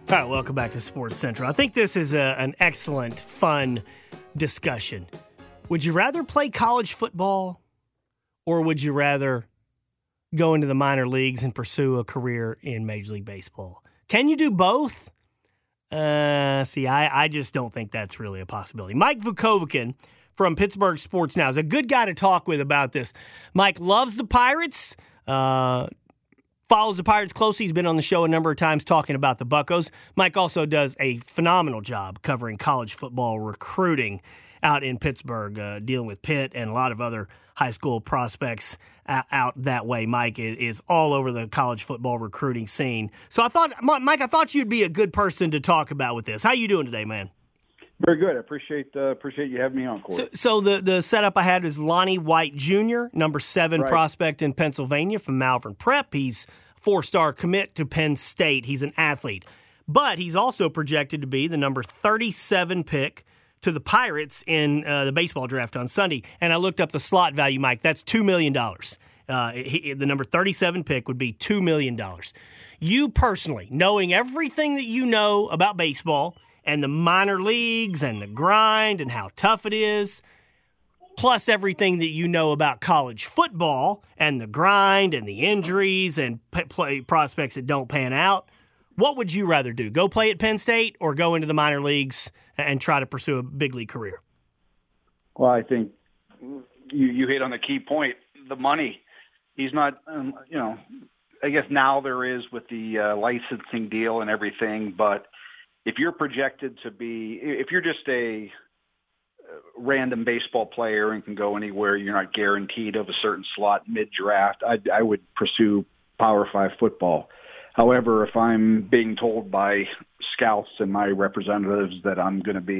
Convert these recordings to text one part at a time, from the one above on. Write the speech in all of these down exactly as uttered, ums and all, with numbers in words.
All right, welcome back to Sports Central. I think this is a, an excellent, fun discussion. Would you rather play college football, or would you rather go into the minor leagues and pursue a career in Major League Baseball? Can you do both? Uh, see, I, I just don't think that's really a possibility. Mike Vukovic from Pittsburgh Sports Now is a good guy to talk with about this. Mike loves the Pirates, uh, follows the Pirates closely. He's been on the show a number of times talking about the Buccos. Mike also does a phenomenal job covering college football recruiting out in Pittsburgh, uh, dealing with Pitt and a lot of other high school prospects uh, out that way. Mike is, is all over the college football recruiting scene. So I thought, Mike, I thought you'd be a good person to talk about with this. How you doing today, man? Very good. I appreciate uh, appreciate you having me on, Corey. So, so the, the setup I had is Lonnie White Junior, number seven right. prospect in Pennsylvania from Malvern Prep. He's four-star commit to Penn State. He's an athlete. But he's also projected to be the number thirty-seven pick to the Pirates in uh, the baseball draft on Sunday. And I looked up the slot value, Mike. That's two million dollars. Uh, he, the number thirty-seven pick would be two million dollars. You personally, knowing everything that you know about baseball and the minor leagues and the grind and how tough it is, plus everything that you know about college football and the grind and the injuries and p- play prospects that don't pan out, what would you rather do? Go play at Penn State or go into the minor leagues and try to pursue a big league career? Well, I think you, you hit on the key point, the money. He's not, um, you know, I guess now there is with the uh, licensing deal and everything, but if you're projected to be, if you're just a random baseball player and can go anywhere, you're not guaranteed of a certain slot mid-draft, I, I would pursue Power Five football. However, if I'm being told by scouts and my representatives that I'm going to be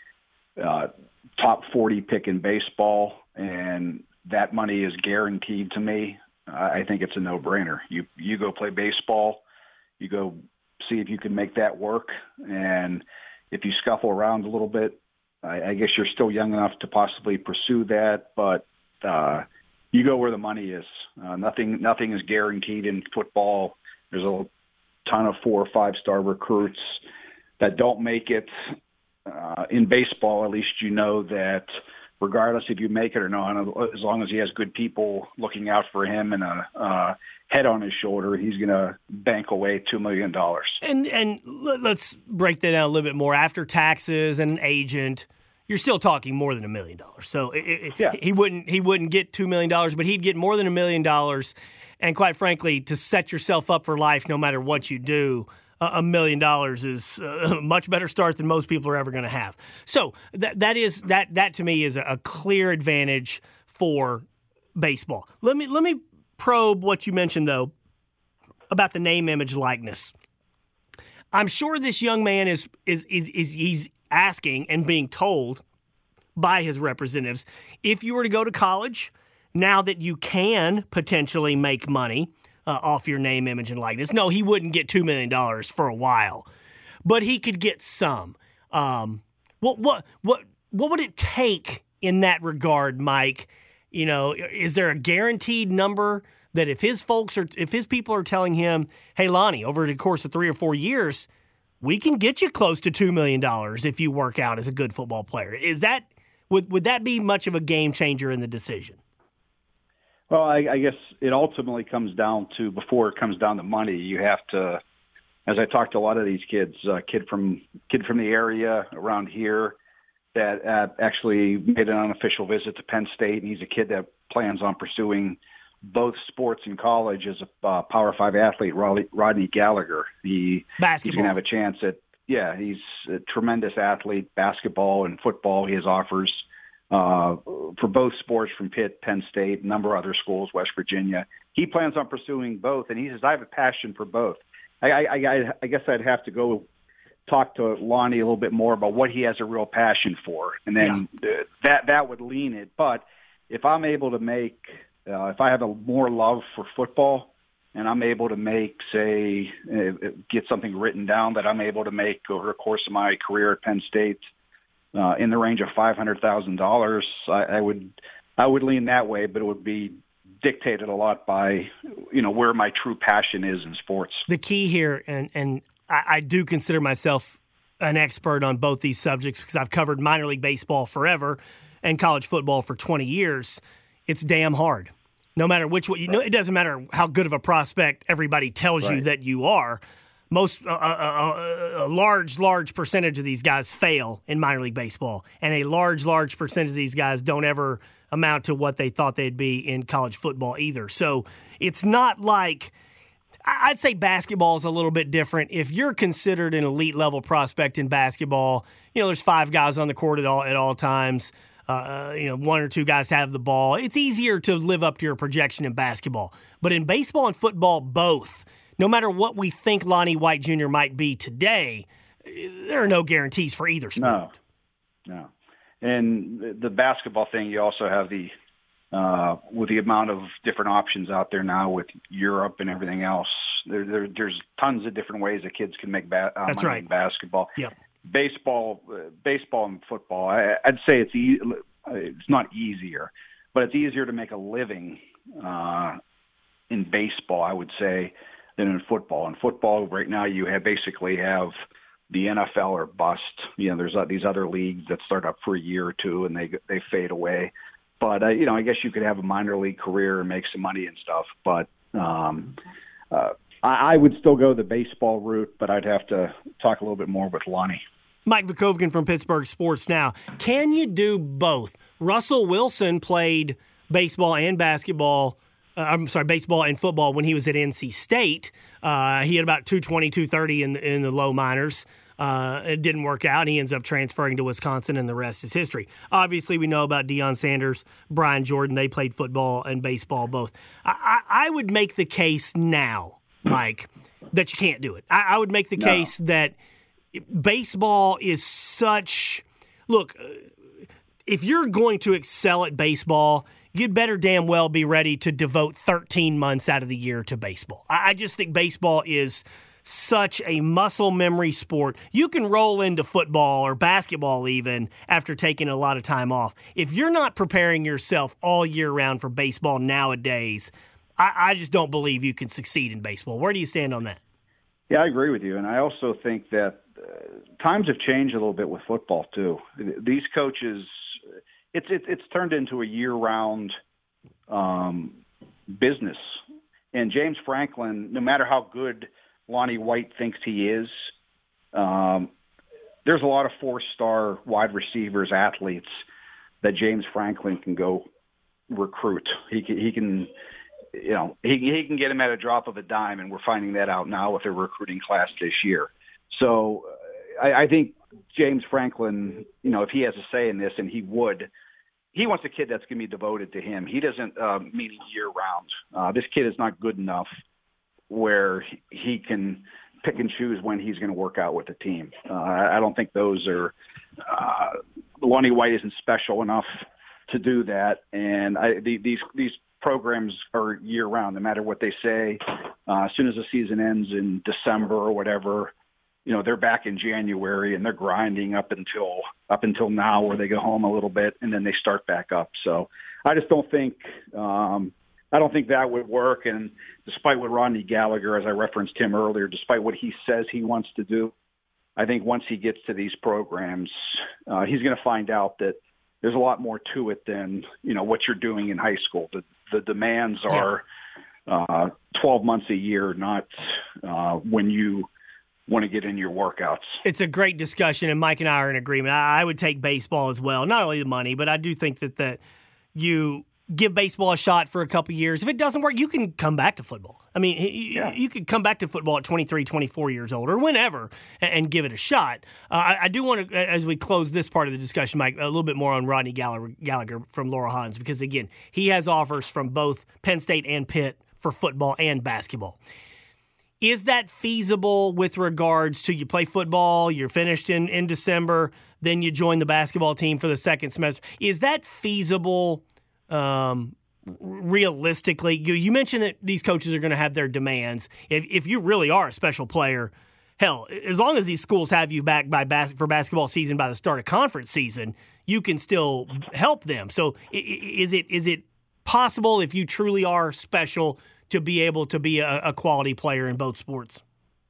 a uh, top forty pick in baseball and that money is guaranteed to me, I think it's a no-brainer. You you go play baseball, you go see if you can make that work, and if you scuffle around a little bit, I, I guess you're still young enough to possibly pursue that, but uh, you go where the money is. Uh, nothing nothing is guaranteed in football. There's a ton of four or five-star recruits that don't make it. Uh, in baseball, at least you know that regardless if you make it or not, as long as he has good people looking out for him and a uh, head on his shoulder, he's going to bank away two million dollars. And and let's break that down a little bit more. After taxes and an agent, you're still talking more than a million dollars. So it, it, yeah. he wouldn't he wouldn't get two million dollars, but he'd get more than a million dollars. And quite frankly, to set yourself up for life, no matter what you do, a million dollars is a much better start than most people are ever going to have. So that that is that that to me is a clear advantage for baseball. Let me let me probe what you mentioned though about the name, image, likeness. I'm sure this young man is is is, is he's asking and being told by his representatives, if you were to go to college, now that you can potentially make money uh, off your name, image, and likeness. No, he wouldn't get two million dollars for a while, but he could get some. Um, what what what what would it take in that regard, Mike? You know, is there a guaranteed number that if his folks are, if his people are telling him, hey, Lonnie, over the course of three or four years, we can get you close to two million dollars if you work out as a good football player. Is that, would, would that be much of a game changer in the decision? Well, I, I guess it ultimately comes down to, before it comes down to money, you have to, as I talked to a lot of these kids, uh, kid from kid from the area around here that uh, actually made an unofficial visit to Penn State, and he's a kid that plans on pursuing both sports in college as a uh, Power Five athlete, Rodney, Rodney Gallagher. He, Basketball. He's going to have a chance at, yeah, he's a tremendous athlete, basketball and football. He has offers uh, for both sports from Pitt, Penn State, a number of other schools, West Virginia. He plans on pursuing both, and he says, I have a passion for both. I, I, I, I guess I'd have to go talk to Lonnie a little bit more about what he has a real passion for, and then yeah. uh, that that would lean it. But if I'm able to make, uh, if I have a more love for football, and I'm able to make, say, uh, get something written down that I'm able to make over the course of my career at Penn State, uh, in the range of five hundred thousand dollars, I, I would I would lean that way, but it would be dictated a lot by, you know, where my true passion is in sports. The key here, and and I, I do consider myself an expert on both these subjects because I've covered minor league baseball forever and college football for twenty years. It's damn hard. No matter which way, you know, it doesn't matter how good of a prospect everybody tells right. you that you are. Most, uh, a, a, a large, large percentage of these guys fail in minor league baseball, and a large, large percentage of these guys don't ever amount to what they thought they'd be in college football either. So it's not like, I'd say basketball is a little bit different. If you're considered an elite level prospect in basketball, you know, there's five guys on the court at all at all times. Uh, you know, one or two guys have the ball. It's easier to live up to your projection in basketball. But in baseball and football, both, no matter what we think Lonnie White Junior might be today, there are no guarantees for either sport. No, no. And the basketball thing, you also have the, uh, with the amount of different options out there now with Europe and everything else, there, there, there's tons of different ways that kids can make ba- uh, That's money right. in basketball. Yep. Baseball, uh, baseball and football, I, I'd say it's e- it's not easier, but it's easier to make a living uh, in baseball, I would say, than in football. In football, right now, you have basically have the N F L or bust. You know, there's uh, these other leagues that start up for a year or two and they they fade away. But uh, you know, I guess you could have a minor league career and make some money and stuff. But um, uh, I, I would still go the baseball route, but I'd have to talk a little bit more with Lonnie. Mike Vukovic from Pittsburgh Sports Now. Can you do both? Russell Wilson played baseball and basketball. Uh, I'm sorry, baseball and football when he was at N C State. Uh, he had about two twenty, two thirty in the, in the low minors. Uh, it didn't work out. He ends up transferring to Wisconsin, and the rest is history. Obviously, we know about Deion Sanders, Brian Jordan. They played football and baseball both. I, I, I would make the case now, Mike, that you can't do it. I, I would make the no. case that baseball is such – look, if you're going to excel at baseball, you'd better damn well be ready to devote thirteen months out of the year to baseball. I, I just think baseball is such a muscle memory sport. You can roll into football or basketball even after taking a lot of time off. If you're not preparing yourself all year round for baseball nowadays, I, I just don't believe you can succeed in baseball. Where do you stand on that? Yeah, I agree with you, and I also think that uh, times have changed a little bit with football too. These coaches, it's it's, it's turned into a year-round um, business. And James Franklin, no matter how good Lonnie White thinks he is, um, there's a lot of four-star wide receivers, athletes that James Franklin can go recruit. He can, he can. You know, he he can get him at a drop of a dime, and we're finding that out now with their recruiting class this year. So uh, I, I think James Franklin, you know, if he has a say in this, and he would, he wants a kid that's going to be devoted to him. He doesn't uh, mean year-round. Uh, this kid is not good enough where he, he can pick and choose when he's going to work out with the team. Uh, I, I don't think those are uh, – Lonnie White isn't special enough to do that, and I, the, these these – programs are year-round, no matter what they say. Uh, as soon as the season ends in December or whatever, you know, they're back in January and they're grinding up until up until now, where they go home a little bit and then they start back up. So I just don't think um, I don't think that would work. And despite what Rodney Gallagher, as I referenced him earlier, despite what he says he wants to do, I think once he gets to these programs, uh, he's going to find out that there's a lot more to it than, you know, what you're doing in high school. The, the demands are uh, twelve months a year, not uh, when you want to get in your workouts. It's a great discussion, and Mike and I are in agreement. I, I would take baseball as well. Not only the money, but I do think that, that you give baseball a shot for a couple years. If it doesn't work, you can come back to football. I mean, yeah. you, you could come back to football at twenty-three, twenty-four years old or whenever and, and give it a shot. Uh, I, I do want to, as we close this part of the discussion, Mike, a little bit more on Rodney Gallagher, Gallagher from Laurel Hans, because, again, he has offers from both Penn State and Pitt for football and basketball. Is that feasible with regards to you play football, you're finished in, in December, then you join the basketball team for the second semester? Is that feasible um realistically? You, you mentioned that these coaches are going to have their demands. If, if you really are a special player, hell, as long as these schools have you back by bas- for basketball season by the start of conference season, you can still help them. So is it is it possible, if you truly are special, to be able to be a, a quality player in both sports?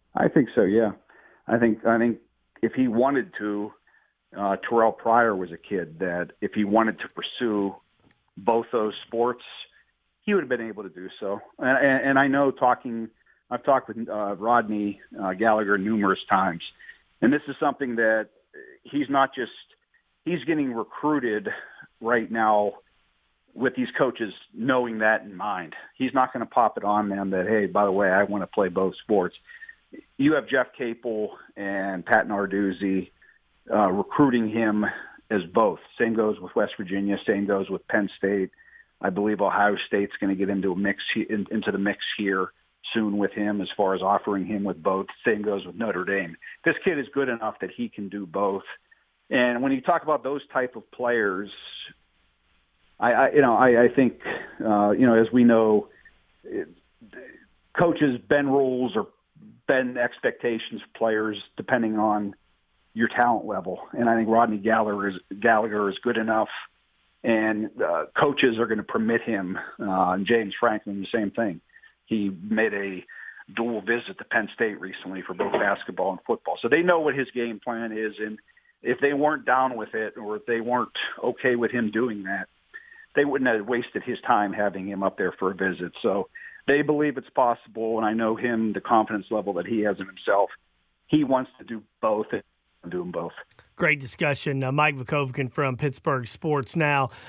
I think so. Yeah, I think I think if he wanted to, uh, Terrell Pryor was a kid that if he wanted to pursue both those sports, he would have been able to do so. And, and, and I know talking, I've talked with uh, Rodney uh, Gallagher numerous times, and this is something that he's not just, he's getting recruited right now with these coaches knowing that in mind. He's not going to pop it on them that, hey, by the way, I want to play both sports. You have Jeff Capel and Pat Narduzzi uh, recruiting him as both. Same goes with West Virginia. Same goes with Penn State. I believe Ohio State's going to get into a mix in, into the mix here soon with him as far as offering him with both. Same goes with Notre Dame. This kid is good enough that he can do both. And when you talk about those type of players, I, I you know I, I think uh, you know as we know, it, coaches bend rules or bend expectations of players depending on your talent level. And I think Rodney Gallagher is Gallagher is good enough. And uh, coaches are going to permit him. Uh, and James Franklin, the same thing. He made a dual visit to Penn State recently for both basketball and football. So they know what his game plan is. And if they weren't down with it or if they weren't okay with him doing that, they wouldn't have wasted his time having him up there for a visit. So they believe it's possible. And I know him, the confidence level that he has in himself. He wants to do both and do them both. Great discussion. Uh, Mike Vukovic from Pittsburgh Sports Now.